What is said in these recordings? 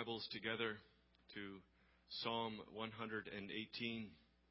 Bibles together to Psalm 118.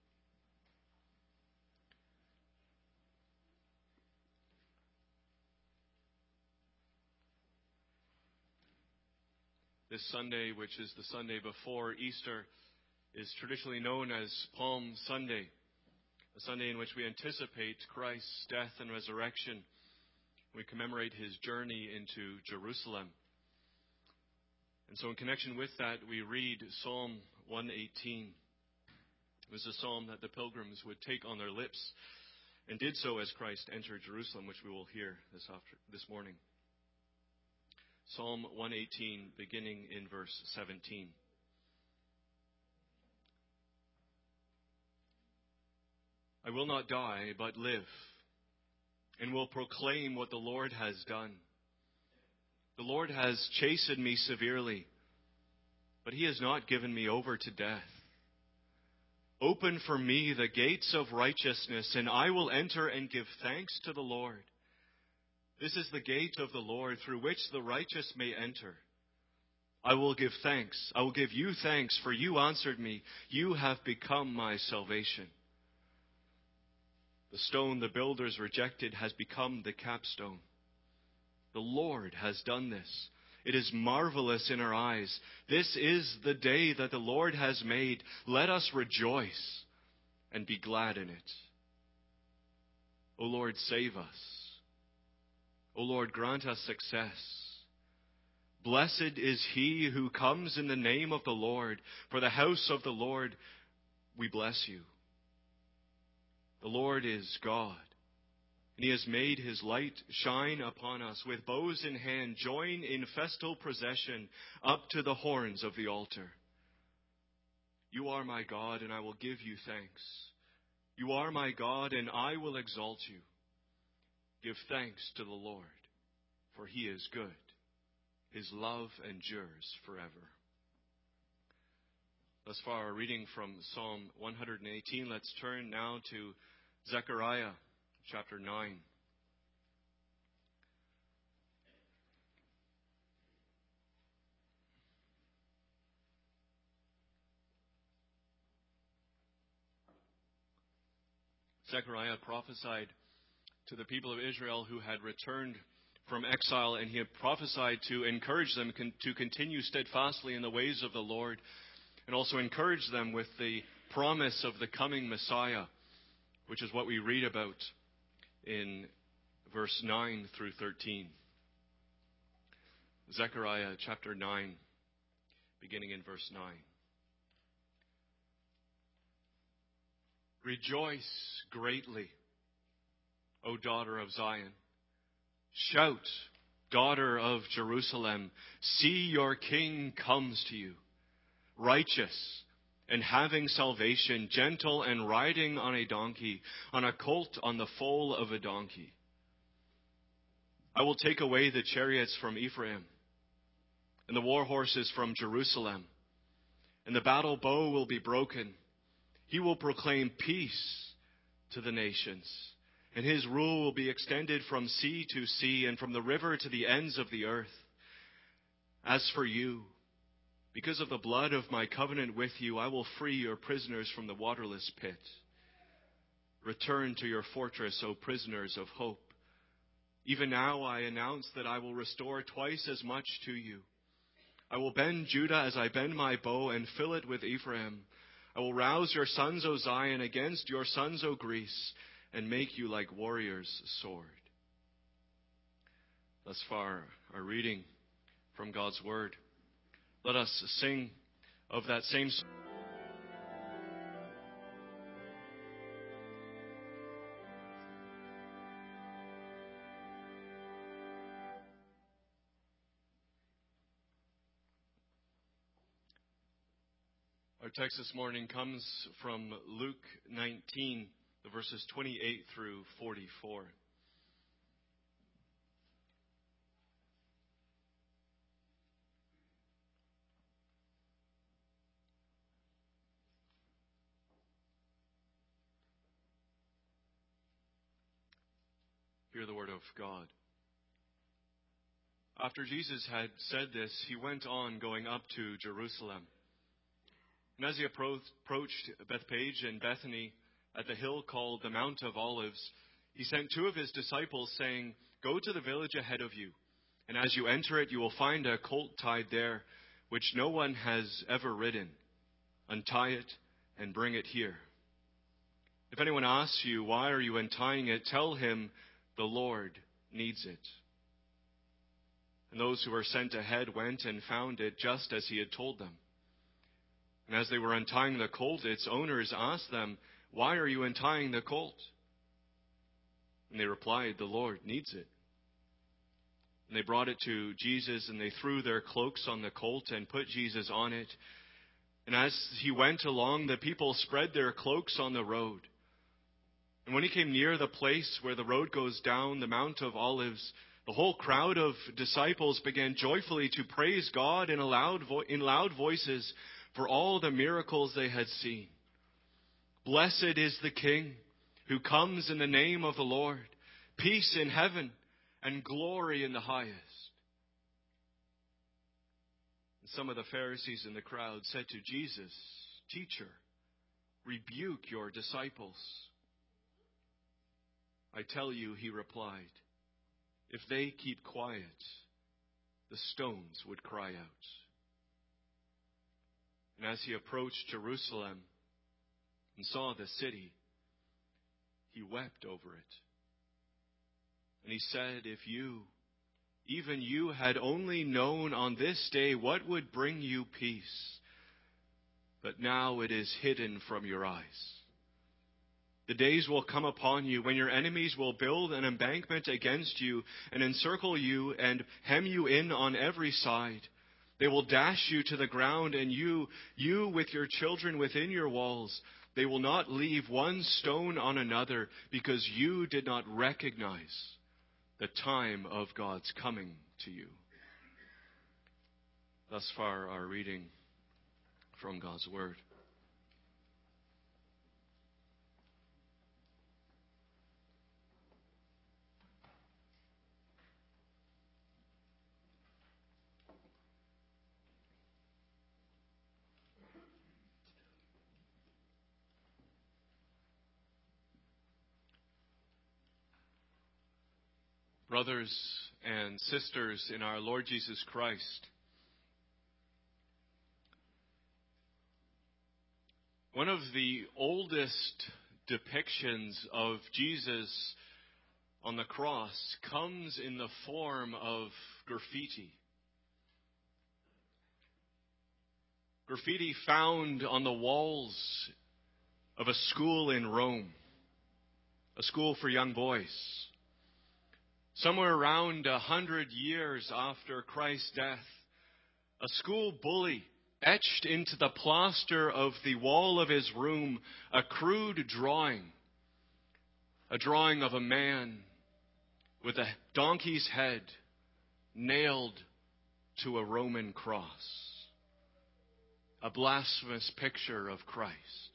This Sunday, which is the Sunday before Easter, is traditionally known as Palm Sunday, a Sunday in which we anticipate Christ's death and resurrection. We commemorate his journey into Jerusalem. And so in connection with that, we read Psalm 118. It was a psalm that the pilgrims would take on their lips and did so as Christ entered Jerusalem, which we will hear this morning. Psalm 118, beginning in verse 17. I will not die, but live, and will proclaim what the Lord has done. The Lord has chastened me severely, but he has not given me over to death. Open for me the gates of righteousness, and I will enter and give thanks to the Lord. This is the gate of the Lord through which the righteous may enter. I will give thanks. I will give you thanks, for you answered me. You have become my salvation. The stone the builders rejected has become the capstone. The Lord has done this. It is marvelous in our eyes. This is the day that the Lord has made. Let us rejoice and be glad in it. O Lord, save us. O Lord, grant us success. Blessed is he who comes in the name of the Lord. For the house of the Lord, we bless you. The Lord is God, and he has made his light shine upon us. With bows in hand, join in festal procession up to the horns of the altar. You are my God, and I will give you thanks. You are my God, and I will exalt you. Give thanks to the Lord, for he is good. His love endures forever. Thus far, a reading from Psalm 118. Let's turn now to Zechariah chapter 9. Zechariah prophesied to the people of Israel who had returned from exile, and he had prophesied to encourage them to continue steadfastly in the ways of the Lord, and also encourage them with the promise of the coming Messiah, which is what we read about in verse 9 through 13. Zechariah chapter 9, beginning in verse 9. Rejoice greatly, O daughter of Zion. Shout, daughter of Jerusalem. See, your king comes to you, righteous and having salvation, gentle and riding on a donkey, on a colt, on the foal of a donkey. I will take away the chariots from Ephraim and the war horses from Jerusalem, and the battle bow will be broken. He will proclaim peace to the nations, and his rule will be extended from sea to sea and from the river to the ends of the earth. As for you, because of the blood of my covenant with you, I will free your prisoners from the waterless pit. Return to your fortress, O prisoners of hope. Even now I announce that I will restore twice as much to you. I will bend Judah as I bend my bow and fill it with Ephraim. I will rouse your sons, O Zion, against your sons, O Greece, and make you like warriors' sword. Thus far, our reading from God's Word. Let us sing of that same song. Our text this morning comes from Luke 19, the verses 28 through 44. Hear the word of God. After Jesus had said this, he went on going up to Jerusalem. And as he approached Bethphage and Bethany at the hill called the Mount of Olives, he sent two of his disciples, saying, "Go to the village ahead of you, and as you enter it, you will find a colt tied there, which no one has ever ridden. Untie it and bring it here. If anyone asks you, 'Why are you untying it?' tell him, 'The Lord needs it.'" And those who were sent ahead went and found it just as he had told them. And as they were untying the colt, its owners asked them, "Why are you untying the colt?" And they replied, "The Lord needs it." And they brought it to Jesus, and they threw their cloaks on the colt and put Jesus on it. And as he went along, the people spread their cloaks on the road. And when he came near the place where the road goes down the Mount of Olives, the whole crowd of disciples began joyfully to praise God in loud voices for all the miracles they had seen. "Blessed is the King who comes in the name of the Lord. Peace in heaven and glory in the highest." And some of the Pharisees in the crowd said to Jesus, "Teacher, rebuke your disciples." "I tell you," he replied, "if they keep quiet, the stones would cry out." And as he approached Jerusalem and saw the city, he wept over it. And he said, "If you, even you, had only known on this day what would bring you peace, but now it is hidden from your eyes. The days will come upon you when your enemies will build an embankment against you and encircle you and hem you in on every side. They will dash you to the ground, and you with your children within your walls. They will not leave one stone on another, because you did not recognize the time of God's coming to you." Thus far, our reading from God's Word. Brothers and sisters in our Lord Jesus Christ, one of the oldest depictions of Jesus on the cross comes in the form of graffiti. Graffiti found on the walls of a school in Rome, a school for young boys. Somewhere around 100 years after Christ's death, a school bully etched into the plaster of the wall of his room a crude drawing. A drawing of a man with a donkey's head nailed to a Roman cross. A blasphemous picture of Christ.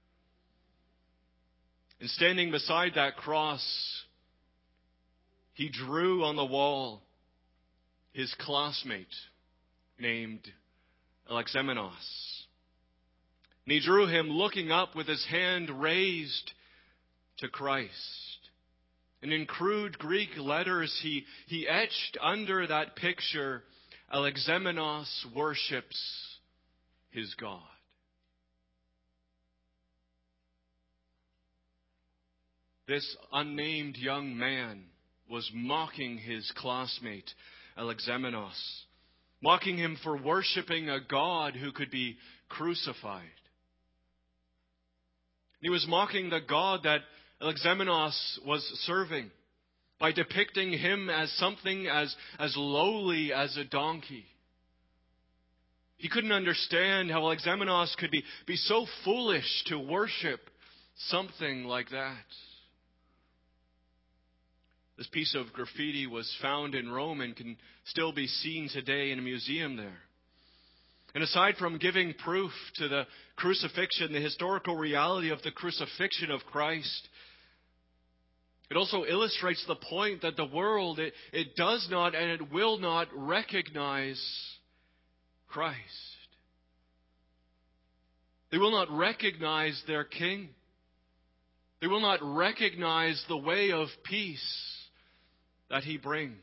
And standing beside that cross, he drew on the wall his classmate named Alexamenos. And he drew him looking up with his hand raised to Christ. And in crude Greek letters, he etched under that picture, "Alexamenos worships his God." This unnamed young man was mocking his classmate, Alexamenos, mocking him for worshiping a God who could be crucified. He was mocking the God that Alexamenos was serving by depicting him as something as lowly as a donkey. He couldn't understand how Alexamenos could be so foolish to worship something like that. This piece of graffiti was found in Rome and can still be seen today in a museum there. And aside from giving proof to the crucifixion, the historical reality of the crucifixion of Christ, It also illustrates the point that the world, it does not and it will not recognize Christ. They will not recognize their King. They will not recognize the way of peace that He brings.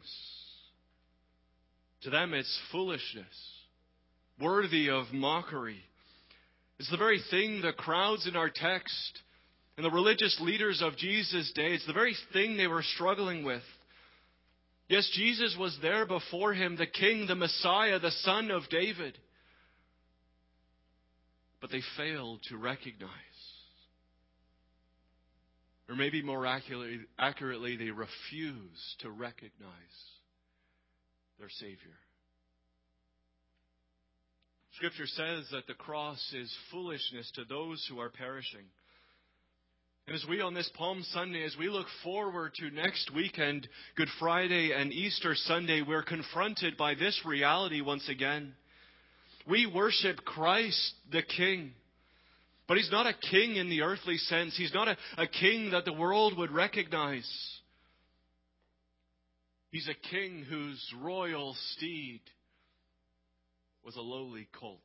To them it's foolishness, worthy of mockery. It's the very thing the crowds in our text and the religious leaders of Jesus' day, it's the very thing they were struggling with. Yes, Jesus was there before him, the King, the Messiah, the Son of David. But they failed to recognize. Or maybe more accurately, they refused to recognize their Savior. Scripture says that the cross is foolishness to those who are perishing. And as we on this Palm Sunday, as we look forward to next weekend, Good Friday and Easter Sunday, we're confronted by this reality once again. We worship Christ the King. But He's not a king in the earthly sense. He's not a king that the world would recognize. He's a king whose royal steed was a lowly colt.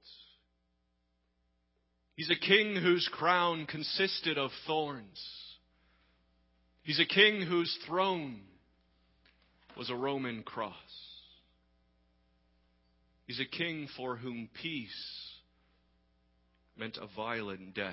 He's a king whose crown consisted of thorns. He's a king whose throne was a Roman cross. He's a king for whom peace meant a violent death.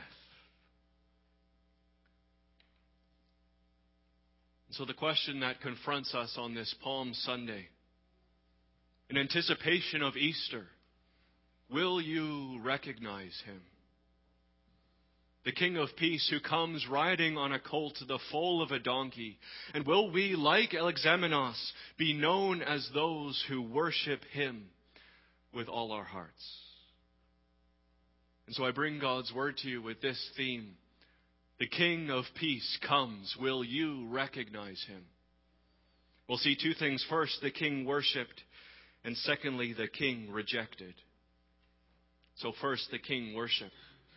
And so the question that confronts us on this Palm Sunday, in anticipation of Easter, will you recognize Him? The King of Peace who comes riding on a colt, the foal of a donkey. And will we, like Alexamenos, be known as those who worship Him with all our hearts? And so I bring God's word to you with this theme. The King of Peace comes. Will you recognize Him? We'll see two things. First, the King worshipped. And secondly, the King rejected. So first, the King worshipped.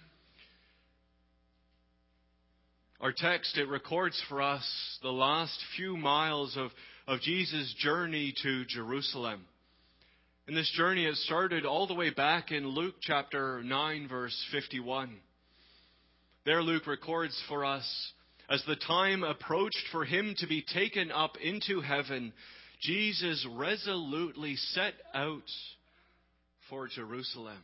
Our text, it records for us the last few miles of Jesus' journey to Jerusalem. And this journey has started all the way back in Luke chapter 9, verse 51. There Luke records for us, as the time approached for Him to be taken up into heaven, Jesus resolutely set out for Jerusalem.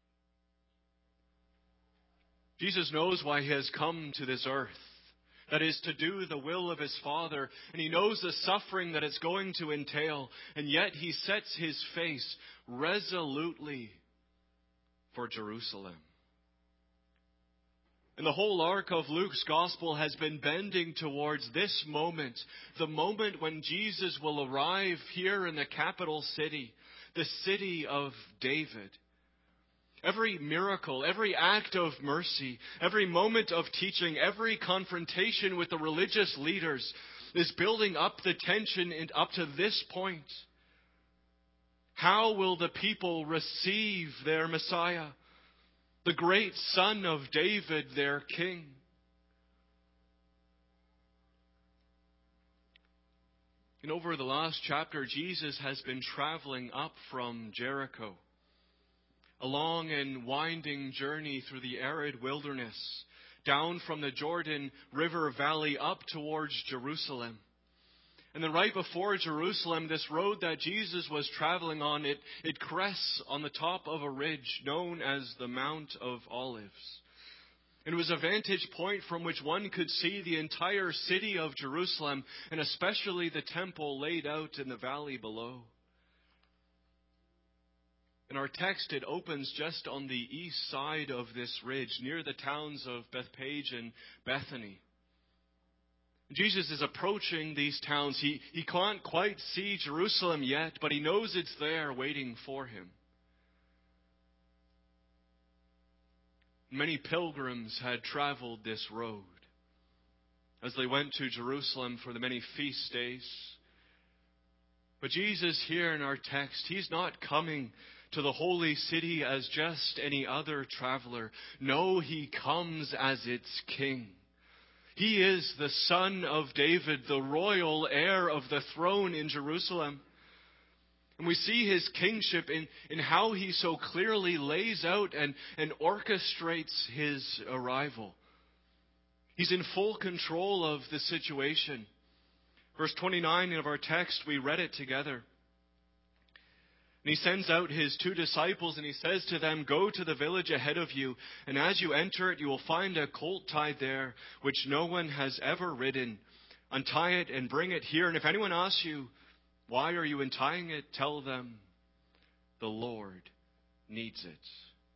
Jesus knows why He has come to this earth. That is, to do the will of His Father. And He knows the suffering that it's going to entail. And yet He sets His face resolutely for Jerusalem. And the whole arc of Luke's Gospel has been bending towards this moment. The moment when Jesus will arrive here in the capital city. The city of David. Every miracle, every act of mercy, every moment of teaching, every confrontation with the religious leaders is building up the tension up to this point. How will the people receive their Messiah, the great Son of David, their King? And over the last chapter, Jesus has been traveling up from Jericho. A long and winding journey through the arid wilderness, down from the Jordan River Valley up towards Jerusalem. And then right before Jerusalem, this road that Jesus was traveling on, it crests on the top of a ridge known as the Mount of Olives. It was a vantage point from which one could see the entire city of Jerusalem, and especially the temple laid out in the valley below. In our text, it opens just on the east side of this ridge, near the towns of Bethpage and Bethany. Jesus is approaching these towns. He can't quite see Jerusalem yet, but He knows it's there waiting for Him. Many pilgrims had traveled this road as they went to Jerusalem for the many feast days. But Jesus here in our text, He's not coming to the holy city as just any other traveler. No, He comes as its King. He is the Son of David, the royal heir of the throne in Jerusalem. And we see his kingship in how he so clearly lays out and orchestrates his arrival. He's in full control of the situation. Verse 29 of our text, we read it together. And he sends out his 2 disciples and he says to them, "Go to the village ahead of you, and as you enter it, you will find a colt tied there, which no one has ever ridden. Untie it and bring it here. And if anyone asks you, 'Why are you untying it?' tell them, 'The Lord needs it.'"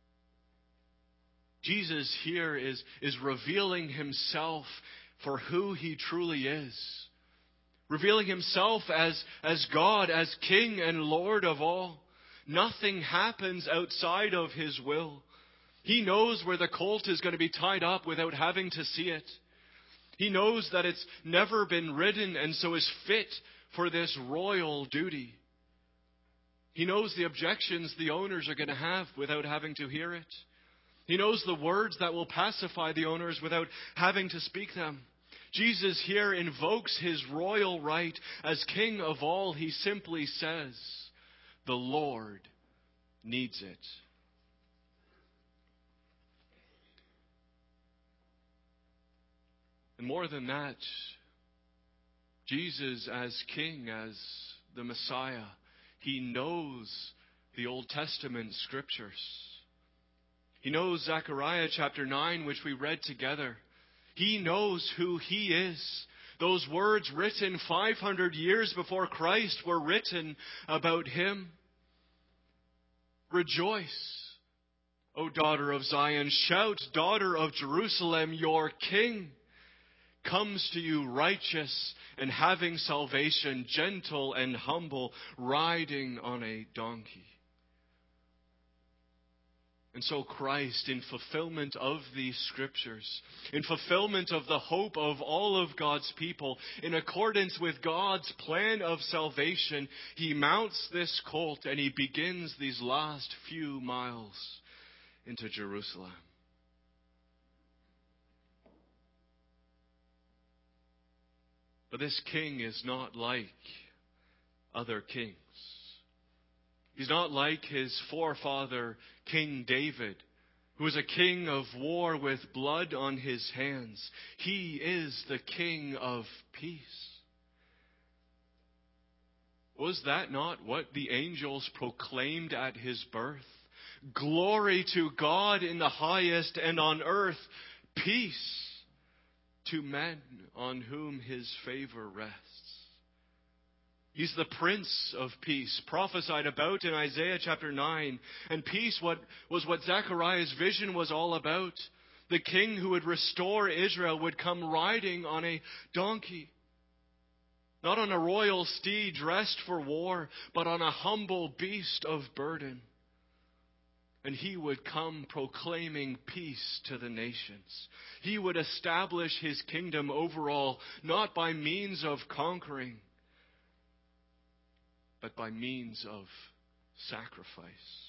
Jesus here is revealing himself for who he truly is. Revealing himself as God, as King and Lord of all. Nothing happens outside of his will. He knows where the colt is going to be tied up without having to see it. He knows that it's never been ridden and so is fit for this royal duty. He knows the objections the owners are going to have without having to hear it. He knows the words that will pacify the owners without having to speak them. Jesus here invokes his royal right as King of all. He simply says, "The Lord needs it." And more than that, Jesus as King, as the Messiah, he knows the Old Testament scriptures. He knows Zechariah chapter 9, which we read together. He knows who he is. Those words written 500 years before Christ were written about him. "Rejoice, O daughter of Zion. Shout, daughter of Jerusalem, your King comes to you righteous and having salvation, gentle and humble, riding on a donkey." And so Christ, in fulfillment of these scriptures, in fulfillment of the hope of all of God's people, in accordance with God's plan of salvation, he mounts this colt and he begins these last few miles into Jerusalem. But this king is not like other kings. He's not like his forefather, King David, who was a king of war with blood on his hands. He is the King of peace. Was that not what the angels proclaimed at his birth? Glory to God in the highest, and on earth peace to men on whom his favor rests. He's the Prince of Peace, prophesied about in Isaiah chapter 9. And peace was what Zechariah's vision was all about. The king who would restore Israel would come riding on a donkey. Not on a royal steed dressed for war, but on a humble beast of burden. And he would come proclaiming peace to the nations. He would establish his kingdom over all, not by means of conquering, but by means of sacrifice.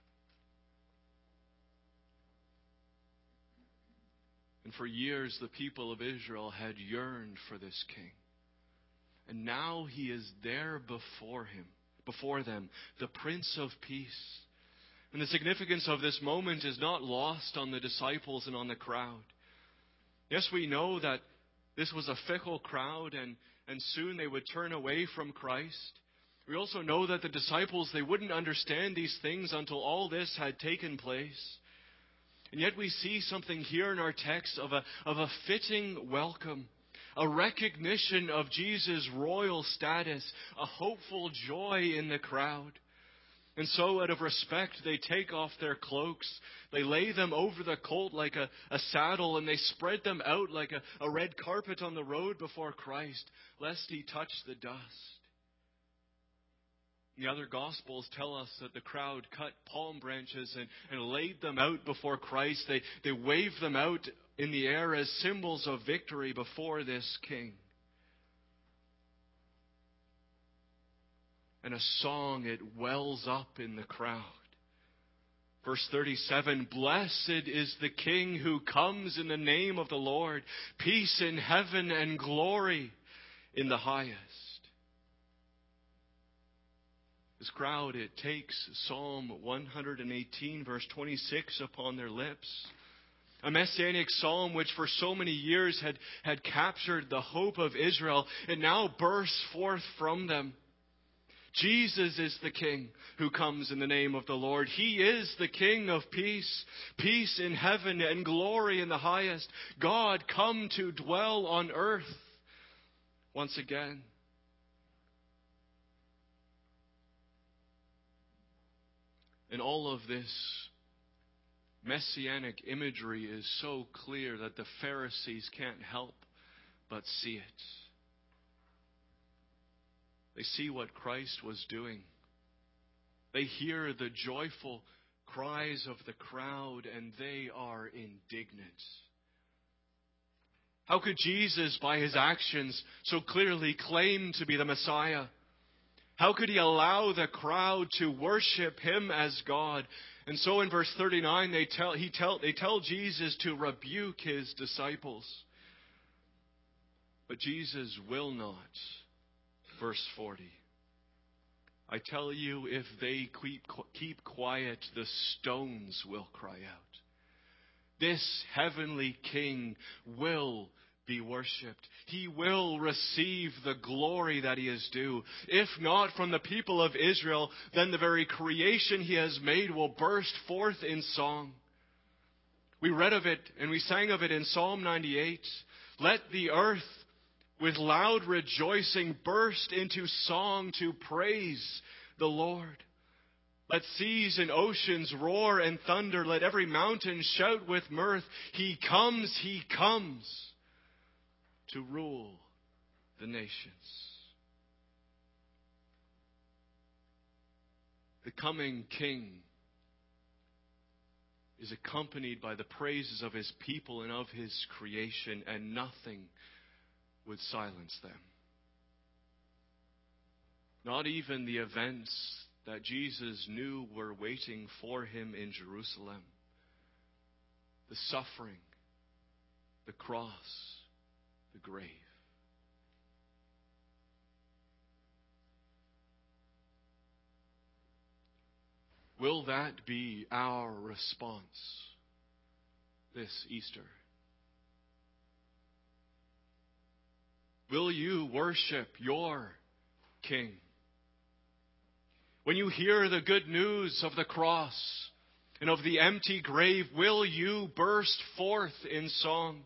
And for years, the people of Israel had yearned for this king. And now he is there before them, the Prince of Peace. And the significance of this moment is not lost on the disciples and on the crowd. Yes, we know that this was a fickle crowd and soon they would turn away from Christ. We also know that the disciples, they wouldn't understand these things until all this had taken place. And yet we see something here in our text of a fitting welcome, a recognition of Jesus' royal status, a hopeful joy in the crowd. And so out of respect, they take off their cloaks, they lay them over the colt like a saddle, and they spread them out like a red carpet on the road before Christ, lest he touch the dust. The other Gospels tell us that the crowd cut palm branches and laid them out before Christ. They waved them out in the air as symbols of victory before this king. And a song, it wells up in the crowd. Verse 37, blessed is the King who comes in the name of the Lord. Peace in heaven and glory in the highest. This crowd, it takes Psalm 118, verse 26 upon their lips. A messianic psalm which for so many years had captured the hope of Israel. It now bursts forth from them. Jesus is the King who comes in the name of the Lord. He is the King of peace. Peace in heaven and glory in the highest. God come to dwell on earth once again. And all of this messianic imagery is so clear that the Pharisees can't help but see it. They see what Christ was doing. They hear the joyful cries of the crowd, and they are indignant. How could Jesus, by his actions, so clearly claim to be the Messiah? How could he allow the crowd to worship him as God? And so in verse 39, they tell Jesus to rebuke his disciples. But Jesus will not. Verse 40. I tell you, if they keep quiet, the stones will cry out. This heavenly King will be worshipped. He will receive the glory that he is due. If not from the people of Israel, then the very creation he has made will burst forth in song. We read of it and we sang of it in Psalm 98. Let the earth with loud rejoicing burst into song to praise the Lord. Let seas and oceans roar and thunder. Let every mountain shout with mirth. He comes to rule the nations. The coming King is accompanied by the praises of his people and of his creation, and nothing would silence them. Not even the events that Jesus knew were waiting for him in Jerusalem. The suffering, the cross, the grave. Will that be our response this Easter? Will you worship your King? When you hear the good news of the cross and of the empty grave, will you burst forth in song?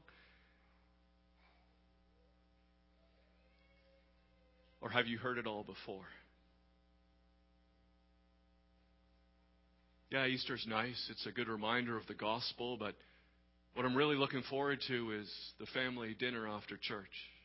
Or have you heard it all before? Yeah, Easter's nice. It's a good reminder of the gospel, but what I'm really looking forward to is the family dinner after church.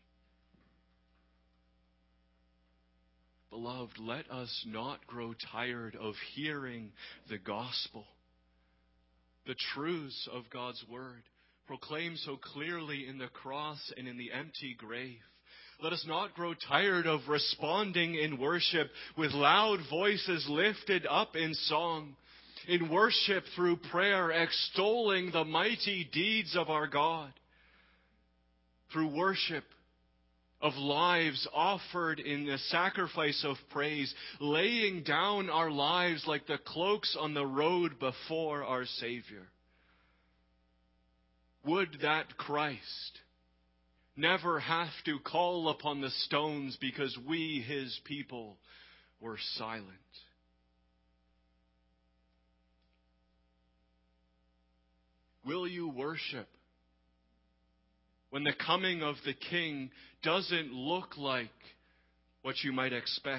Beloved, let us not grow tired of hearing the gospel, the truths of God's word, proclaimed so clearly in the cross and in the empty grave. Let us not grow tired of responding in worship with loud voices lifted up in song, in worship through prayer, extolling the mighty deeds of our God, through worship of lives offered in the sacrifice of praise, laying down our lives like the cloaks on the road before our Savior. Would that Christ never have to call upon the stones because we, his people, were silent. Will you worship when the coming of the King doesn't look like what you might expect?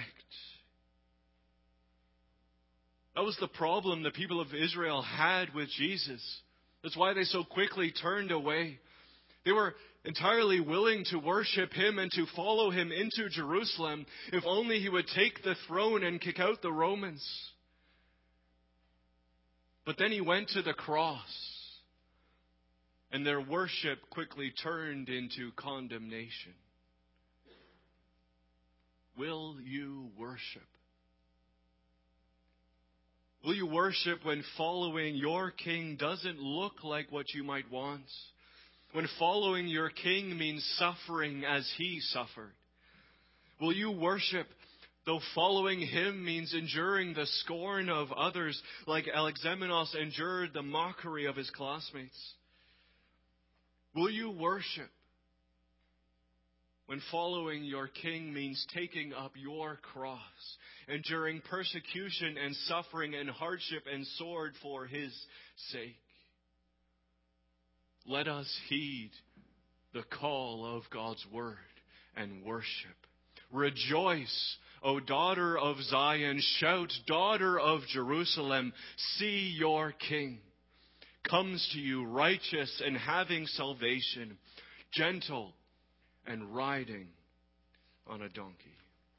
That was the problem the people of Israel had with Jesus. That's why they so quickly turned away. They were entirely willing to worship him and to follow him into Jerusalem if only he would take the throne and kick out the Romans. But then he went to the cross, and their worship quickly turned into condemnation. Will you worship? Will you worship when following your King doesn't look like what you might want? When following your King means suffering as He suffered? Will you worship though following Him means enduring the scorn of others like Alexamenos endured the mockery of his classmates? Will you worship when following your King means taking up your cross, enduring persecution and suffering and hardship and sword for His sake? Let us heed the call of God's word and worship. Rejoice, O daughter of Zion. Shout, daughter of Jerusalem. See, your King comes to you, righteous and having salvation, gentle and riding on a donkey.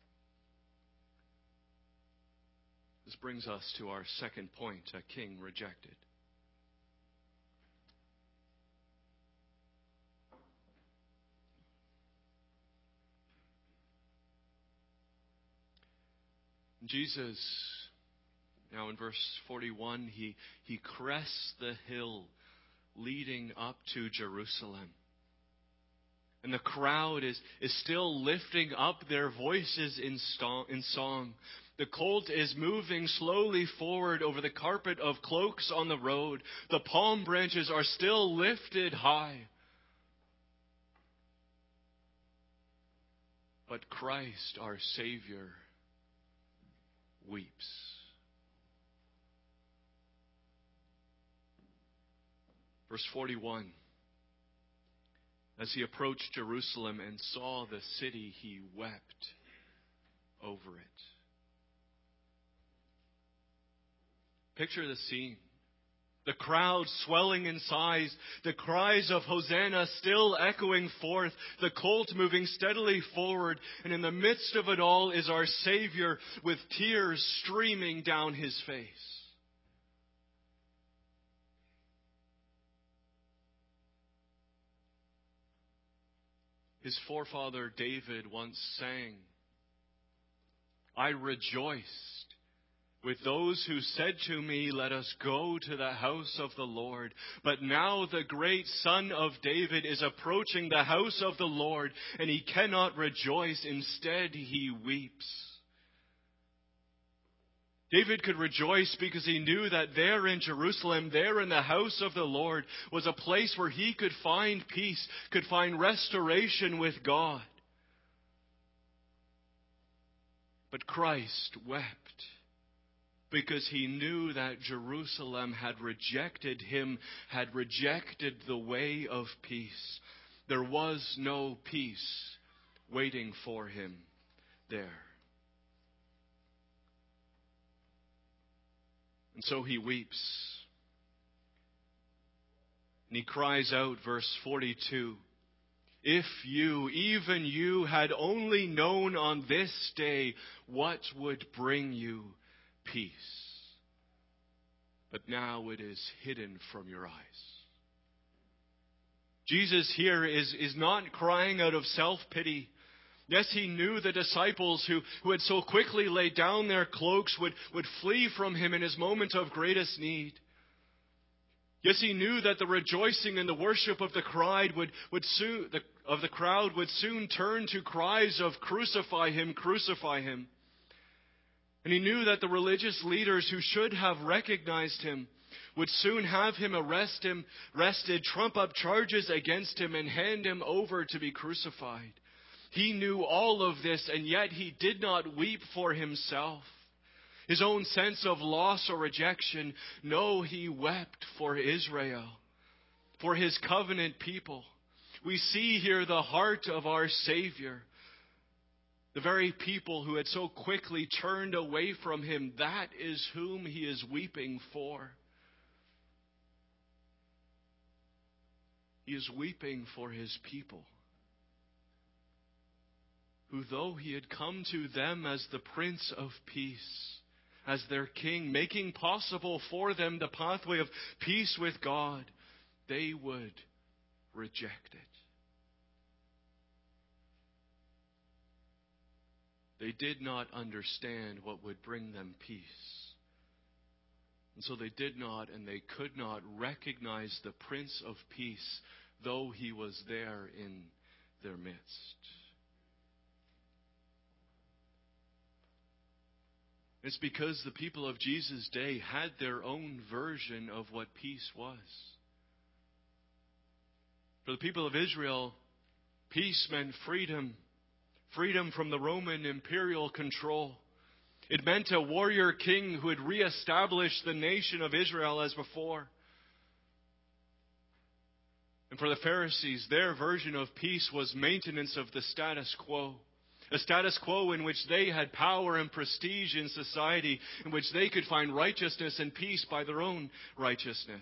This brings us to our second point, a king rejected. Jesus, now in verse 41, he crests the hill leading up to Jerusalem. And the crowd is still lifting up their voices in song. The colt is moving slowly forward over the carpet of cloaks on the road. The palm branches are still lifted high. But Christ, our Savior, weeps. Verse 41. As he approached Jerusalem and saw the city, he wept over it. Picture the scene. The crowd swelling in size, the cries of Hosanna still echoing forth, the colt moving steadily forward, and in the midst of it all is our Savior with tears streaming down His face. His forefather David once sang, I rejoiced with those who said to me, let us go to the house of the Lord. But now the great Son of David is approaching the house of the Lord, and he cannot rejoice. Instead, he weeps. David could rejoice because he knew that there in Jerusalem, there in the house of the Lord, was a place where he could find peace, could find restoration with God. But Christ wept because he knew that Jerusalem had rejected him, had rejected the way of peace. There was no peace waiting for him there. And so he weeps. And he cries out, verse 42, if you, even you, had only known on this day what would bring you peace. But now it is hidden from your eyes. Jesus here is not crying out of self-pity. Yes, he knew the disciples who had so quickly laid down their cloaks would flee from him in his moment of greatest need. Yes, he knew that the rejoicing and the worship of the crowd would soon turn to cries of crucify him, crucify him. And he knew that the religious leaders who should have recognized him would soon have him arrested, trump up charges against him, and hand him over to be crucified. He knew all of this, and yet he did not weep for himself, his own sense of loss or rejection. No, he wept for Israel, for his covenant people. We see here the heart of our Savior. The very people who had so quickly turned away from him, that is whom he is weeping for. He is weeping for his people, who, though he had come to them as the Prince of Peace, as their King, making possible for them the pathway of peace with God, they would reject it. They did not understand what would bring them peace. And so they did not and they could not recognize the Prince of Peace, though he was there in their midst. It's because the people of Jesus' day had their own version of what peace was. For the people of Israel, peace meant freedom. Freedom from the Roman imperial control. It meant a warrior king who had reestablished the nation of Israel as before. And for the Pharisees, their version of peace was maintenance of the status quo. A status quo in which they had power and prestige in society, in which they could find righteousness and peace by their own righteousness.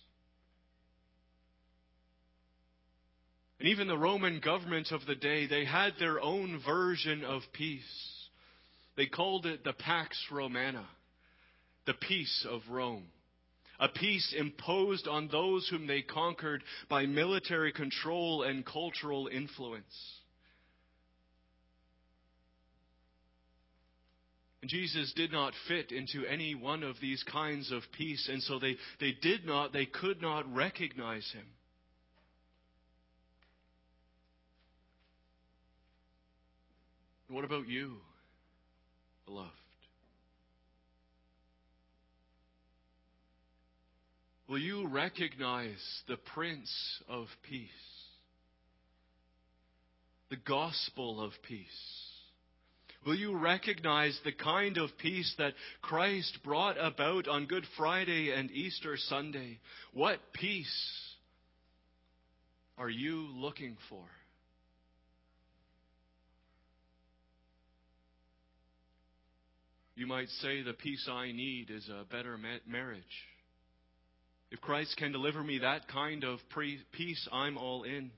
And even the Roman government of the day, they had their own version of peace. They called it the Pax Romana, the peace of Rome. A peace imposed on those whom they conquered by military control and cultural influence. And Jesus did not fit into any one of these kinds of peace, and so they could not recognize him. What about you, beloved? Will you recognize the Prince of Peace? The gospel of peace? Will you recognize the kind of peace that Christ brought about on Good Friday and Easter Sunday? What peace are you looking for? You might say the peace I need is a better marriage. If Christ can deliver me that kind of peace, I'm all in.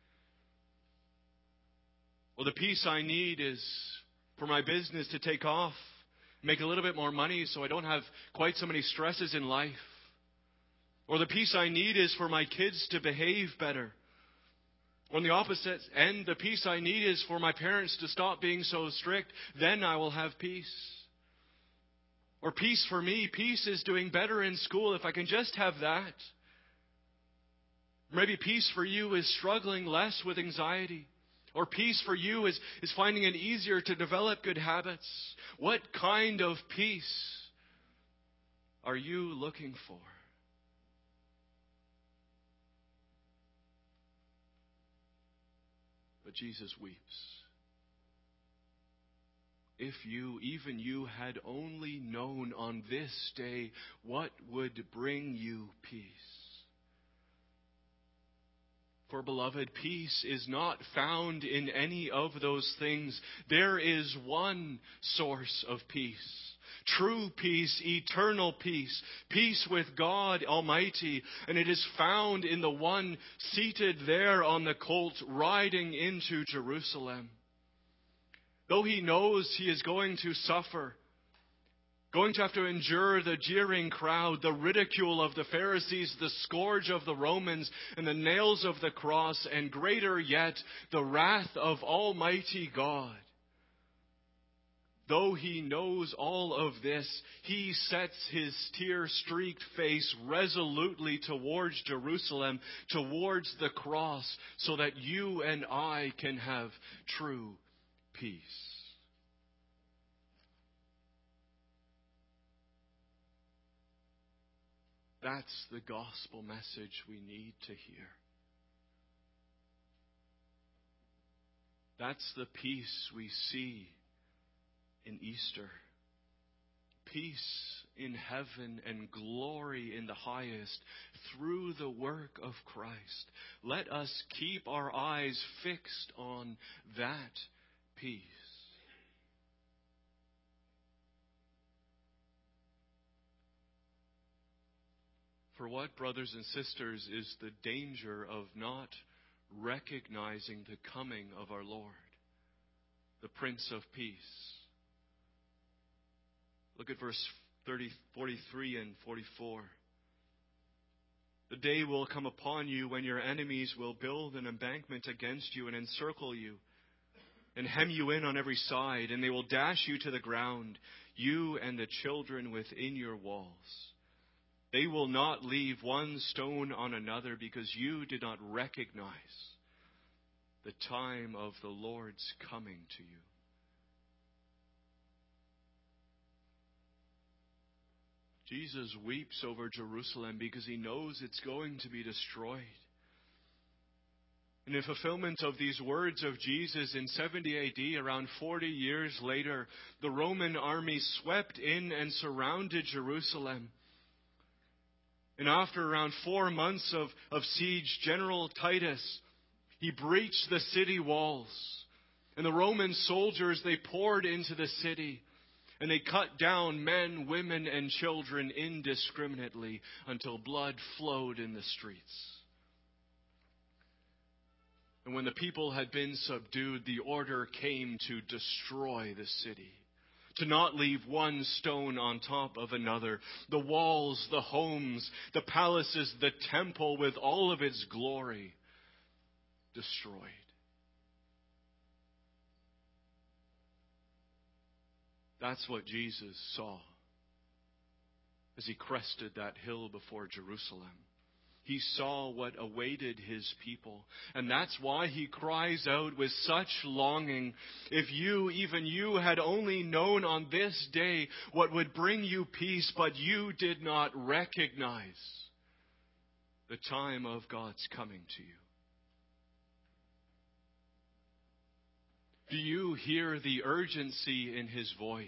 Well, the peace I need is for my business to take off, make a little bit more money so I don't have quite so many stresses in life. Or the peace I need is for my kids to behave better. Or on the opposite end, the peace I need is for my parents to stop being so strict. Then I will have peace. Or peace for me, peace is doing better in school if I can just have that. Maybe peace for you is struggling less with anxiety. Or peace for you is finding it easier to develop good habits. What kind of peace are you looking for? But Jesus weeps. If you, even you, had only known on this day what would bring you peace. For, beloved, peace is not found in any of those things. There is one source of peace. True peace, eternal peace, peace with God Almighty. And it is found in the one seated there on the colt riding into Jerusalem. Though he knows he is going to suffer, going to have to endure the jeering crowd, the ridicule of the Pharisees, the scourge of the Romans, and the nails of the cross, and greater yet, the wrath of Almighty God. Though he knows all of this, he sets his tear-streaked face resolutely towards Jerusalem, towards the cross, so that you and I can have true peace. That's the gospel message we need to hear. That's the peace we see in Easter. Peace in heaven and glory in the highest through the work of Christ. Let us keep our eyes fixed on that peace. For what, brothers and sisters, is the danger of not recognizing the coming of our Lord, the Prince of Peace? Look at verse 43 and 44. The day will come upon you when your enemies will build an embankment against you and encircle you and hem you in on every side, and they will dash you to the ground, you and the children within your walls. They will not leave one stone on another because you did not recognize the time of the Lord's coming to you. Jesus weeps over Jerusalem because he knows it's going to be destroyed. And in fulfillment of these words of Jesus in 70 AD, around 40 years later, the Roman army swept in and surrounded Jerusalem. And after around 4 months of siege, General Titus, he breached the city walls. And the Roman soldiers, they poured into the city. And they cut down men, women, and children indiscriminately until blood flowed in the streets. And when the people had been subdued, the order came to destroy the city, to not leave one stone on top of another. The walls, the homes, the palaces, the temple with all of its glory destroyed. That's what Jesus saw as he crested that hill before Jerusalem. He saw what awaited his people. And that's why he cries out with such longing, if you, even you, had only known on this day what would bring you peace, but you did not recognize the time of God's coming to you. Do you hear the urgency in his voice?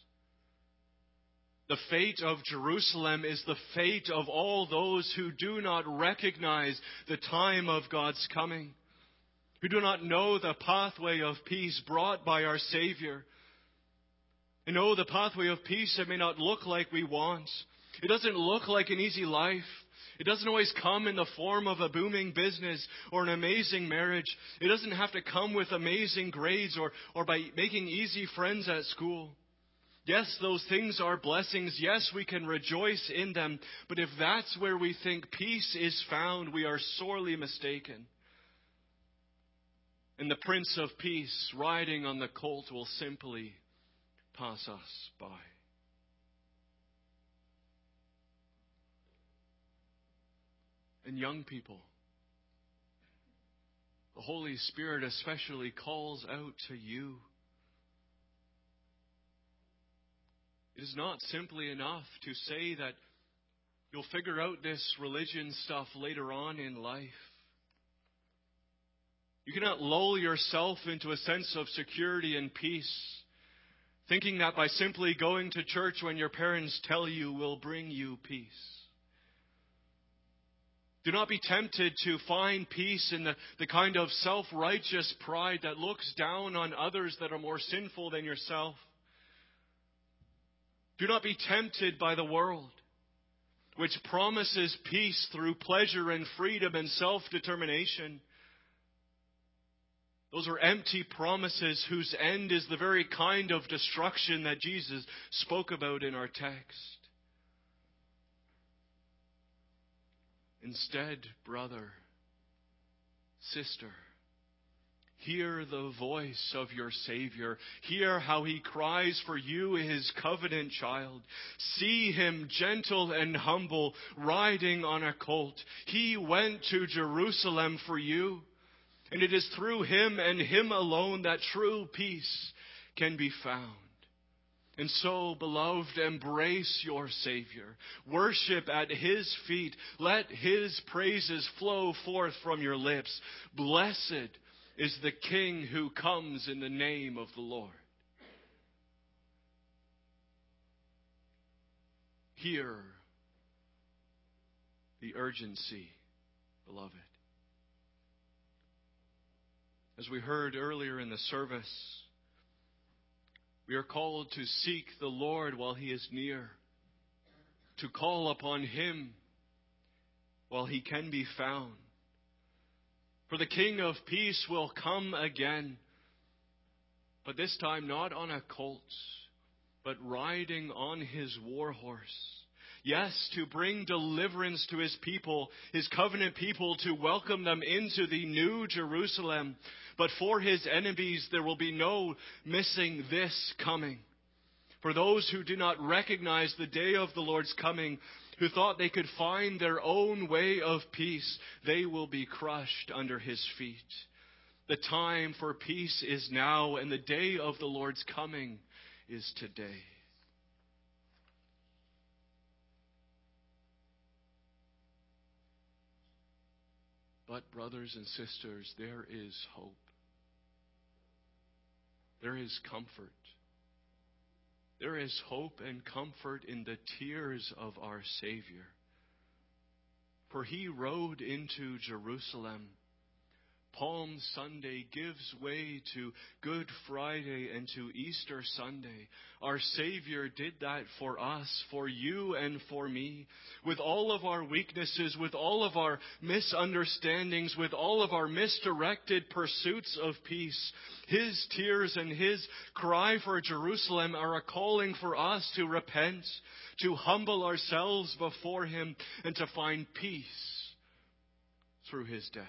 The fate of Jerusalem is the fate of all those who do not recognize the time of God's coming, who do not know the pathway of peace brought by our Savior. And know the pathway of peace, it may not look like we want. It doesn't look like an easy life. It doesn't always come in the form of a booming business or an amazing marriage. It doesn't have to come with amazing grades or by making easy friends at school. Yes, those things are blessings. Yes, we can rejoice in them. But if that's where we think peace is found, we are sorely mistaken. And the Prince of Peace riding on the colt will simply pass us by. And young people, the Holy Spirit especially calls out to you. It is not simply enough to say that you'll figure out this religion stuff later on in life. You cannot lull yourself into a sense of security and peace, thinking that by simply going to church when your parents tell you will bring you peace. Do not be tempted to find peace in the kind of self-righteous pride that looks down on others that are more sinful than yourself. Do not be tempted by the world, which promises peace through pleasure and freedom and self-determination. Those are empty promises whose end is the very kind of destruction that Jesus spoke about in our text. Instead, brother, sister, hear the voice of your Savior. Hear how he cries for you, his covenant child. See him gentle and humble, riding on a colt. He went to Jerusalem for you. And it is through him and him alone that true peace can be found. And so, beloved, embrace your Savior. Worship at his feet. Let his praises flow forth from your lips. Blessed is the King who comes in the name of the Lord. Hear the urgency, beloved. As we heard earlier in the service, we are called to seek the Lord while he is near, to call upon him while he can be found. For the King of Peace will come again, but this time not on a colt, but riding on his war horse. Yes, to bring deliverance to his people, his covenant people, to welcome them into the new Jerusalem. But for his enemies, there will be no missing this coming. For those who do not recognize the day of the Lord's coming, who thought they could find their own way of peace, they will be crushed under his feet. The time for peace is now, and the day of the Lord's coming is today. But, brothers and sisters, there is hope. There is comfort. There is hope and comfort in the tears of our Savior. For he rode into Jerusalem. Palm Sunday gives way to Good Friday and to Easter Sunday. Our Savior did that for us, for you and for me. With all of our weaknesses, with all of our misunderstandings, with all of our misdirected pursuits of peace, his tears and his cry for Jerusalem are a calling for us to repent, to humble ourselves before him, and to find peace through his death.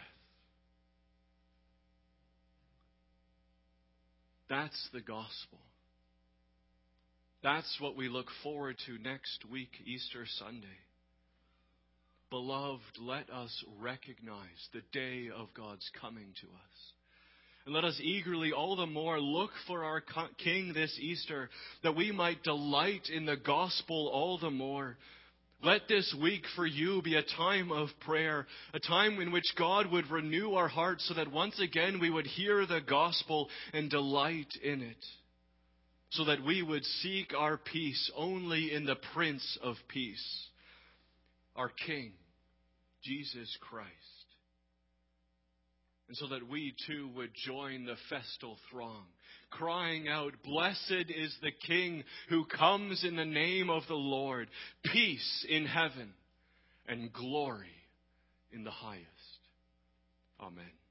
That's the gospel. That's what we look forward to next week, Easter Sunday. Beloved, let us recognize the day of God's coming to us. And let us eagerly all the more look for our King this Easter, that we might delight in the gospel all the more. Let this week for you be a time of prayer, a time in which God would renew our hearts so that once again we would hear the gospel and delight in it, so that we would seek our peace only in the Prince of Peace, our King, Jesus Christ. And so that we too would join the festal throng, crying out, "Blessed is the King who comes in the name of the Lord, peace in heaven and glory in the highest." Amen.